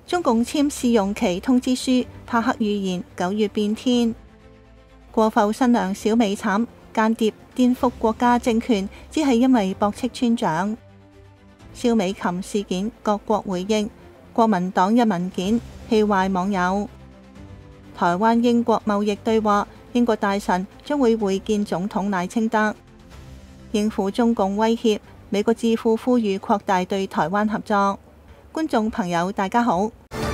中共簽試用期通知書，帕克預言9月變天。過埠新娘小美慘，間諜顛覆國家政權，只係因為駁斥村長。蕭美琴事件各國回應，國民黨一文件氣壞網友。台灣英國貿易對話，英國大臣將會會見總統賴清德。應付中共威脅，美國智庫呼籲擴大對台灣合作。觀眾朋友大家好。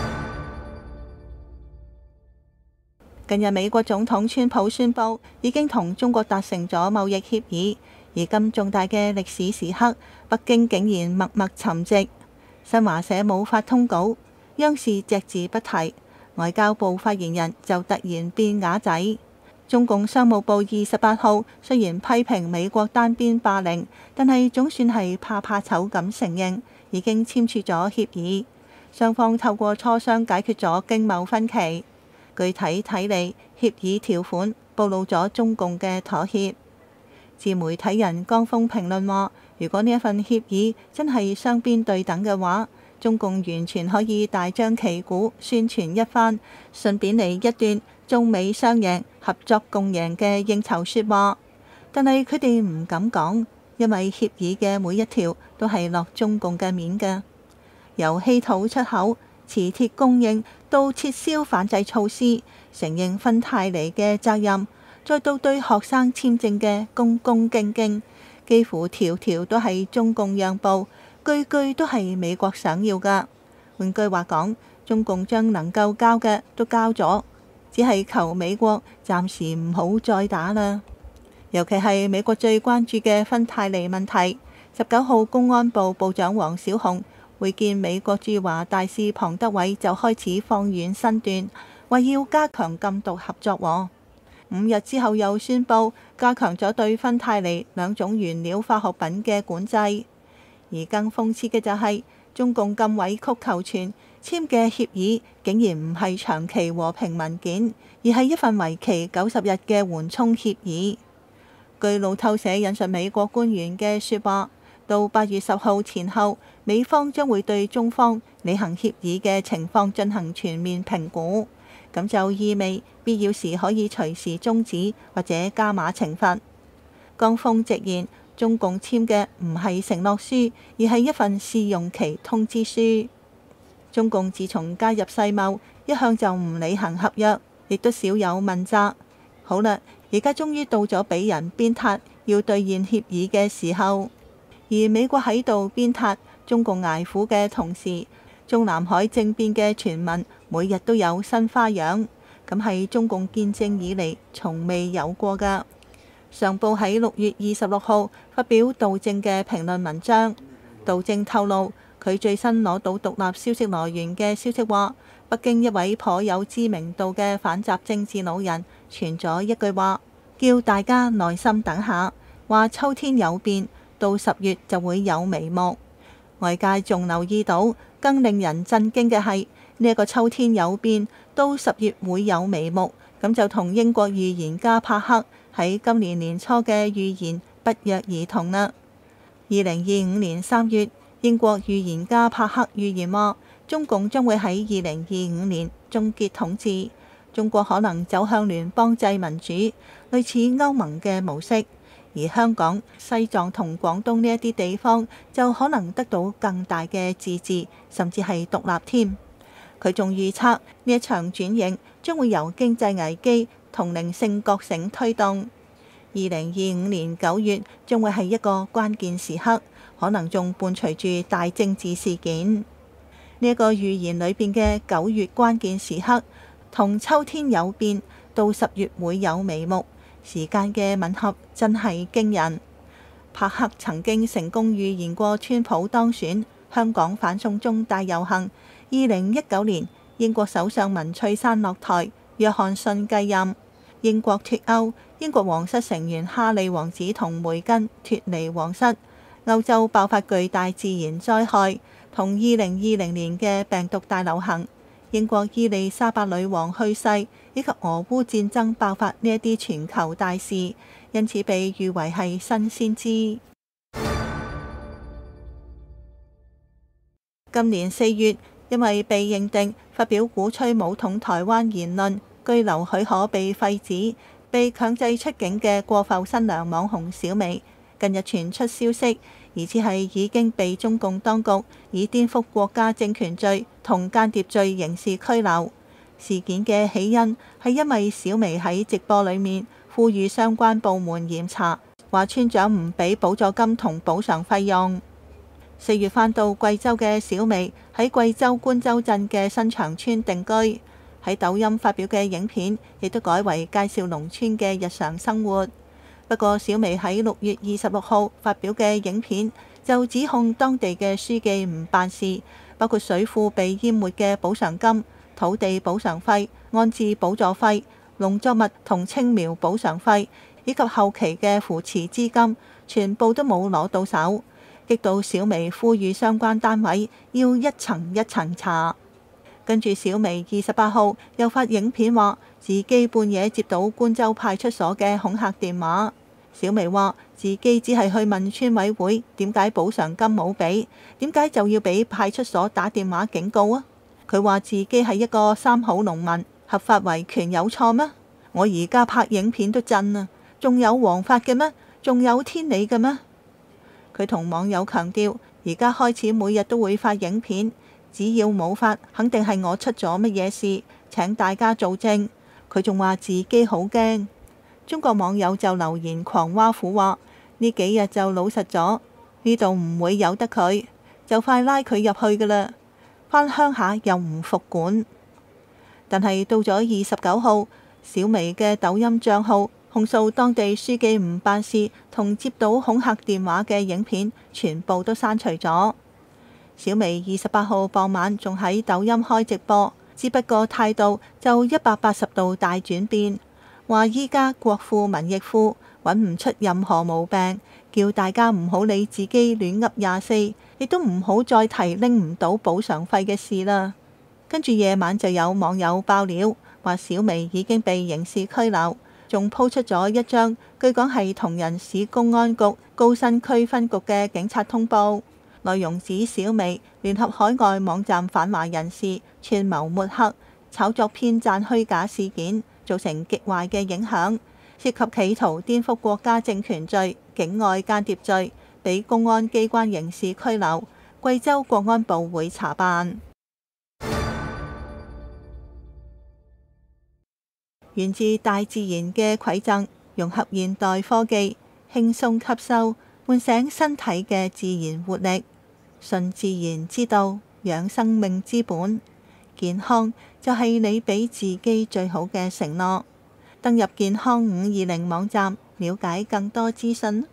近日美國總統川普宣布已經同中國達成咗貿易協議，而咁重大嘅歷史時刻，北京竟然默默沉寂。新華社冇發通稿，央視隻字不提，外交部發言人就突然變啞仔。中共商務部28號雖然批評美國單邊霸凌，但係總算係怕醜咁承認已經簽署咗協議，雙方透過磋商解決咗經貿分歧。具體睇嚟，協議條款暴露咗中共嘅妥協。自媒體人江峰評論話，如果呢一份協議真係雙邊對等嘅話，中共完全可以大張旗鼓宣傳一番，順便嚟一段中美雙贏、合作共贏嘅應酬説話。但係佢哋唔敢講，因為協議嘅每一條都係落中共嘅面嘅，由稀土出口、磁鐵供應到撤銷反制措施，承認芬太尼嘅責任，再到對學生簽證嘅恭恭敬敬，幾乎條條都係中共讓步，句句都係美國想要㗎。換句話講，中共將能夠交嘅都交咗，只係求美國暫時唔好再打啦。尤其係美國最關注嘅芬太尼問題，19號公安部部長黃小紅會見美國駐華大使龐德偉就開始放軟身段，話要加強禁毒合作喎。5日之後又宣布加強咗對芬太尼2種原料化學品嘅管制。而更諷刺嘅就係，中共咁委曲求全簽嘅協議，竟然唔係長期和平文件，而係一份為期90日嘅緩衝協議。據路透社引述美國官員嘅説話，到8月10號前後，美方將會對中方履行協議嘅情況進行全面評估，咁就意味必要時可以隨時終止或者加碼懲罰。江峰直言，中共簽嘅唔係承諾書，而係一份試用期通知書。中共自從加入世貿，一向就唔履行合約，亦都少有問責。好啦，而家終於到咗俾人鞭撻要兌現協議嘅時候。而美國喺度鞭撻中共捱苦嘅同時，中南海政變嘅傳聞每日都有新花樣，咁係中共建政以嚟從未有過㗎。上報喺6月26號發表杜正嘅評論文章，杜正透露佢最新攞到獨立消息來源嘅消息話，北京一位頗有知名度嘅反習政治老人傳咗一句話，叫大家耐心等下，話秋天有變，到10月就會有眉目。外界仲留意到，更令人震驚嘅係呢一個秋天有變，到10月會有眉目，咁就同英國預言家帕克喺今年年初嘅預言不約而同啦。2025年3月，英國預言家帕克預言話，中共將會喺2025年終結統治，中國可能走向聯邦制民主，類似歐盟嘅模式。而香港、西藏同廣東呢一啲地方就可能得到更大嘅自治，甚至係獨立添。佢仲預測呢一場轉型將會由經濟危機同靈性覺醒推動。2025年9月將會係一個關鍵時刻，可能仲伴隨住大政治事件。呢一個預言裏邊嘅9月關鍵時刻，同秋天有變，到10月會有眉目，時間嘅吻合真係驚人。帕克曾經成功預言過川普當選、香港反送中大遊行、2019年英國首相文翠珊落台、約翰遜繼任、英國脫歐、英國皇室成員哈利王子同梅根脫離皇室、歐洲爆發巨大自然災害，同2020年嘅病毒大流行、英國伊麗莎白女王去世，以及俄烏戰爭爆發呢一啲全球大事，因此被譽為係新先知。今年4月， 因為被認定發表鼓吹武統台灣言論、居留許可被廢止、被強制出境嘅過埠新娘網紅小美，近日傳出消息，疑似係已經被中共當局以顛覆國家政權罪同間諜罪刑事拘留。事件嘅起因係因為小美喺直播裡面呼籲相關部門嚴查，話村長唔俾補助金同補償費用。4月返到貴州嘅小美喺貴州官州鎮嘅新場村定居，喺抖音發表嘅影片亦都改為介紹農村嘅日常生活。不過小美喺6月26號發表嘅影片就指控當地嘅書記唔辦事，包括水庫被淹沒嘅補償金、土地補償費、安置補助費、農作物同青苗補償費以及後期嘅扶持資金，全部都冇攞到手，激到小美呼籲相關單位要一層一層查。跟住小美28號又發影片話自己半夜接到官州派出所嘅恐嚇電話。小美話自己只係去問村委會點解補償金冇俾，點解就要俾派出所打電話警告啊？佢話自己係一個三好農民，合法維權有錯咩？我而家拍影片都震啊，仲有王法嘅咩？仲有天理嘅咩？佢同網友強調，而家開始每日都會發影片，只要冇法，肯定係我出咗乜嘢事，請大家做證。佢仲話自己好驚。中國網友就留言狂挖苦話：呢幾日就老實咗，呢度唔會由得佢，就快拉佢入去㗎啦。返鄉下又唔服管。但係到咗29號，小美嘅抖音帳號控訴當地書記唔辦事同接到恐嚇電話嘅影片全部都刪除咗。小美28號傍晚仲喺抖音開直播，只不過態度就180度大轉變，話依家國富民亦富，揾唔出任何毛病，叫大家唔好理自己亂噏24，亦都唔好再提拎唔到補償費嘅事啦。跟住夜晚就有網友爆料，話小美已經被刑事拘留，仲鋪出咗一張據講係同仁市公安局高新區分局嘅警察通報，內容指小美聯合海外網站反華人士串謀抹黑、炒作編撰虛假事件，造成極壞嘅影響，涉及企圖顛覆國家政權罪、境外間諜罪，俾公安機關刑事拘留，貴州國安部會查辦。源自大自然嘅饋贈，融合現代科技，輕鬆吸收，喚醒身體嘅自然活力。順自然之道，養生命之本。健康就係你俾自己最好嘅承諾。登入健康520網站，了解更多資訊。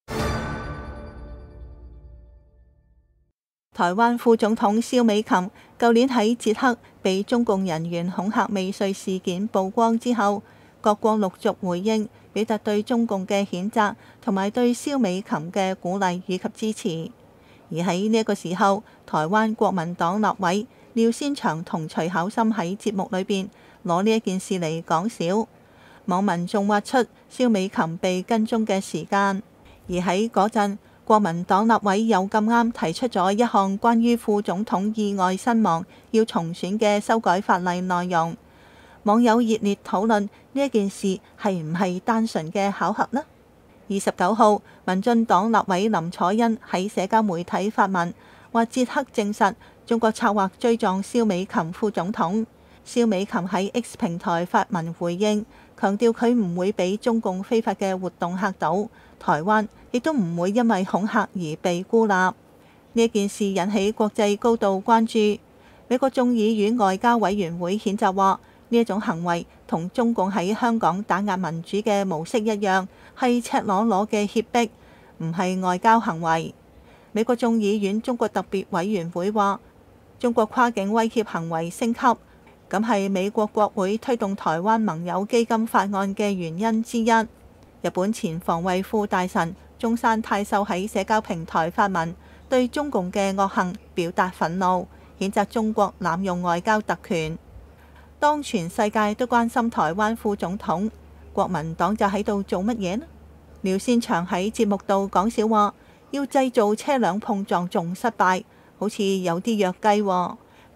台灣副總統蕭美琴舊年喺捷克被中共人員恐嚇未遂事件曝光之後，各國陸續回應，表達對中共嘅譴責同埋對蕭美琴嘅鼓勵以及支持。而喺呢一個時候，台灣國民黨立委廖先祥同徐巧芯喺節目裏邊攞呢一件事嚟講笑，網民仲挖出蕭美琴被跟蹤嘅時間。而喺嗰陣，國民黨立委又咁啱提出咗一項關於副總統意外身亡要重選嘅修改法例內容，網友熱烈討論呢一件事係唔係單純嘅巧合呢？29號，民進黨立委林楚茵喺社交媒體發文，話捷克證實中國策劃追撞蕭美琴副總統。蕭美琴喺 X 平台發文回應，強調佢唔會俾中共非法嘅活動嚇到，台灣亦都唔會因為恐嚇而被孤立。呢件事引起國際高度關注。美國眾議院外交委員會譴責話，呢一種行為同中共喺香港打壓民主嘅模式一樣，係赤裸裸嘅脅迫，唔係外交行為。美國眾議院中國特別委員會話，中國跨境威脅行為升級，咁係美國國會推動台灣盟友基金法案嘅原因之一。日本前防衛副大臣中山泰秀喺社交平台發文，對中共嘅惡行表達憤怒，譴責中國濫用外交特權。當全世界都關心台灣副總統，國民黨就喺度做乜嘢呢？廖先祥喺節目度講笑話，要製造車輛碰撞仲失敗，好似有啲弱雞喎。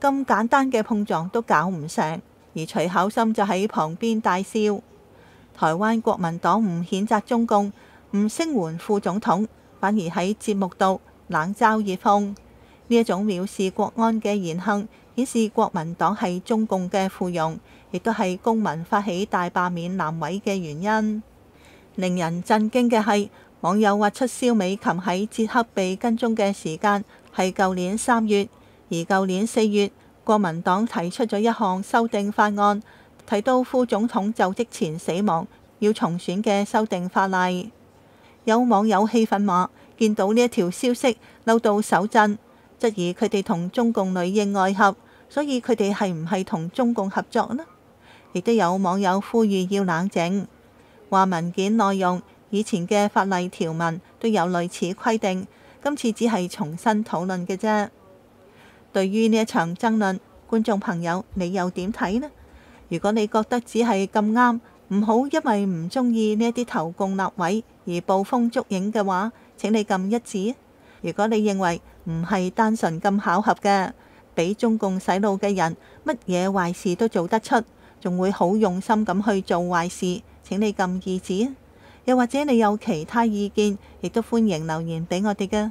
咁簡單嘅碰撞都搞唔成，而徐巧芯就喺旁邊大笑。台灣國民黨唔譴責中共，唔聲援副總統，反而喺節目度冷嘲熱諷。呢一種藐視國安嘅言行，顯示國民黨係中共嘅附庸，亦都係公民發起大罷免南委嘅原因。令人震驚嘅係，網友挖出蕭美琴喺捷克被跟蹤嘅時間係舊年3月，而舊年4月，國民黨提出咗一項修訂法案，提到副總統就職前死亡要重選嘅修訂法例。有網友氣憤話，見到呢一條消息嬲到手震，質疑佢哋同中共裏應外合，所以佢哋係唔係同中共合作呢？亦都有網友呼籲要冷靜，話文件內容以前嘅法例條文都有類似規定，今次只係重新討論嘅啫。對於呢一場爭論，觀眾朋友你又點睇呢？如果你覺得只係咁啱，唔好因為唔中意呢一啲投共立委而捕風捉影嘅話，請你撳一字。如果你認為唔係單純咁巧合嘅，俾中共洗腦嘅人乜嘢壞事都做得出，仲會好用心咁去做壞事，請你撳二字。又或者你有其他意見，亦都歡迎留言俾我哋嘅。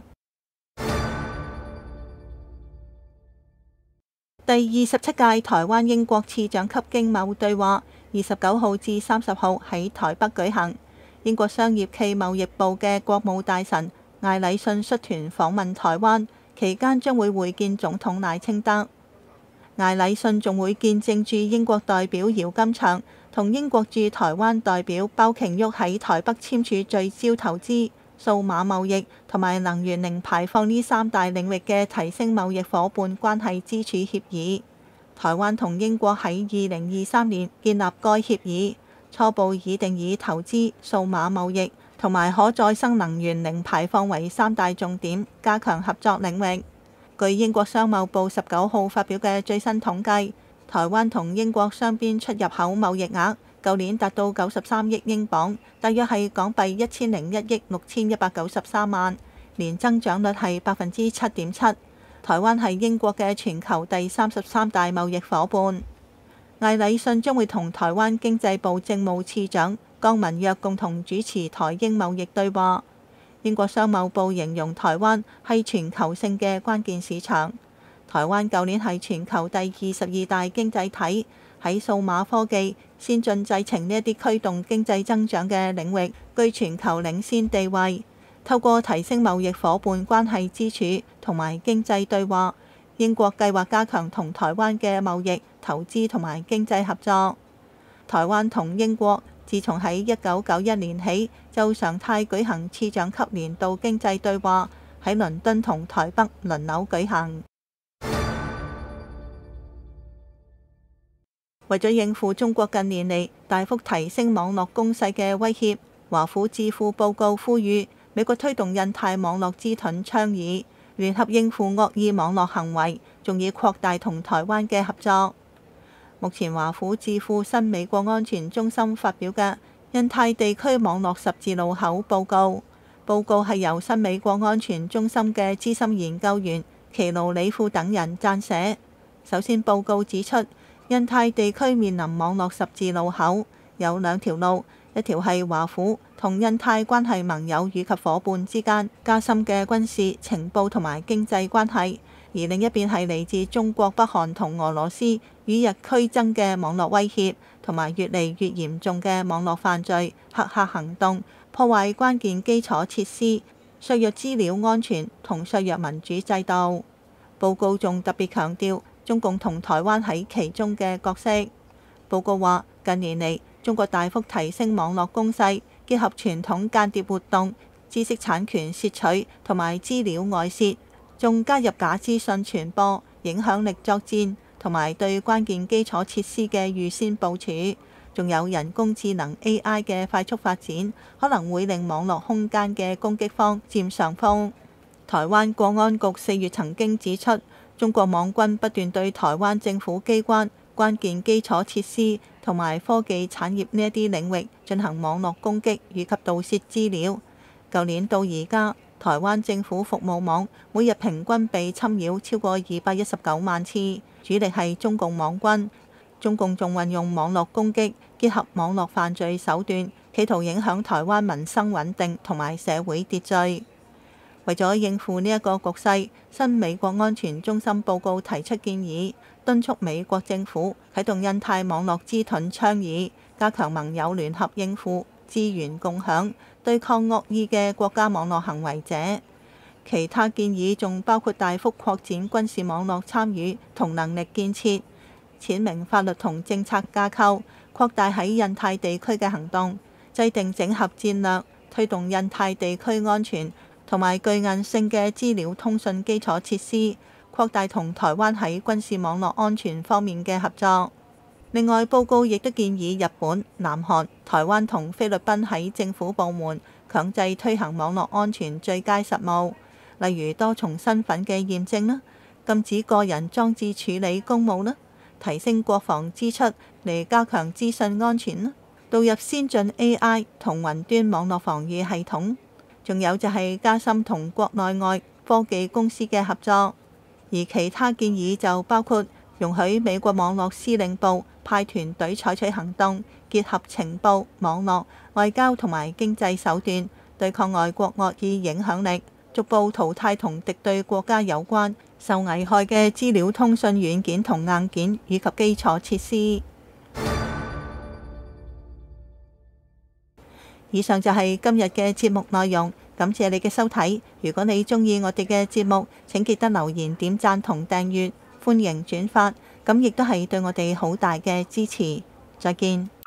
第27屆台灣英國次長級經貿對話29號至30號喺台北舉行。英國商業暨貿易部嘅國務大臣艾禮遜率團訪問台灣，期間將會會見總統賴清德。艾禮遜仲會見證駐英國代表姚金祥同英國駐台灣代表包瓊旭喺台北簽署聚焦投資、數碼貿易同埋能源零排放呢3大領域嘅提升貿易夥伴關係支柱協議。台灣同英國喺2023年建立該協議，初步擬定以投資、數碼貿易同埋可再生能源零排放為3大重點，加強合作領域。據英國商務部19號發表嘅最新統計，台灣同英國雙邊出入口貿易額舊年達到93億英鎊，大約係港幣1001億6193萬，年增長率係7.7%。台灣係英國嘅全球第33大貿易夥伴。艾禮遜將會同台灣經濟部政務次長江文約共同主持台英貿易對話。英國商務部形容台灣係全球性嘅關鍵市場。台灣舊年係全球第22大經濟體，喺數碼科技、先進製程呢一啲驅動經濟增長嘅領域，居全球領先地位。透過提升貿易夥伴關係支柱同埋經濟對話，英國計劃加強同台灣嘅貿易、投資同埋經濟合作。台灣同英國自從喺1991年起就常態舉行次長級年度經濟對話，喺倫敦同台北輪流舉行。為咗應付中國近年嚟大幅提升網絡攻勢嘅威脅，華府智庫報告呼籲美國推動印太網絡之盾倡議，聯合應付惡意網絡行為，仲要擴大同台灣嘅合作。目前華府智庫新美國安全中心發表嘅印太地區網絡十字路口報告，報告係由新美國安全中心嘅資深研究員奇魯里庫等人撰寫。首先，報告指出，印太地區面臨網絡十字路口，有2條路，一條係華府同印太關係盟友以及伙伴之間加深嘅軍事、情報同埋經濟關係，而另一邊係嚟自中國、北韓同俄羅斯與日俱增嘅網絡威脅，同埋越嚟越嚴重嘅網絡犯罪、黑客行動，破壞關鍵基礎設施，削弱資料安全同削弱民主制度。報告仲特別強調中共同台灣喺其中嘅角色。報告話，近年嚟中國大幅提升網絡攻勢，結合傳統間諜活動、知識產權竊取同埋資料外泄，仲加入假資訊傳播、影響力作戰同埋對關鍵基礎設施嘅預先部署，仲有人工智能 AI 嘅快速發展，可能會令網絡空間嘅攻擊方佔上風。台灣國安局4月曾經指出，中國網軍不斷對台灣政府機關、關鍵基礎設施同埋科技產業呢一啲領域進行網絡攻擊以及盜竊資料。舊年到而家，台灣政府服務網每日平均被侵擾超過219萬次， 主力係中共網軍。中共仲運用網絡攻擊，結合網絡犯罪手段，企圖影響台灣民生穩定同埋社會秩序。為咗應付呢一個局勢，新美國安全中心報告提出建議，敦促美國政府啟動印太網絡之盾倡議，加強盟友聯合應付、資源共享，對抗惡意嘅國家網絡行為者。其他建議仲包括大幅擴展軍事網絡參與同能力建設，闡明法律同政策架構，擴大喺印太地區嘅行動，制定整合戰略，推動印太地區安全同埋具韌性嘅資料通訊基礎設施，擴大同台灣喺軍事網絡安全方面嘅合作。另外，報告亦都建議日本、南韓、台灣同菲律賓喺政府部門強制推行網絡安全最佳實務，例如多重身份嘅驗證啦，禁止個人裝置處理公務啦，提升國防支出嚟加強資訊安全啦，導入先進 AI 同雲端網絡防禦系統，仲有就係加深同國內外科技公司嘅合作。而其他建議就包括容許美國網絡司令部派團隊採取行動，結合情報、網絡、外交同埋經濟手段，對抗外國惡意影響力，逐步淘汰同敵對國家有關受危害嘅資料通訊軟件同硬件以及基礎設施。以上就係今日嘅節目內容，感謝你嘅收睇。如果你鍾意我哋嘅節目，請記得留言、點讚同訂閱，歡迎轉發，咁亦都係對我哋好大嘅支持。再見。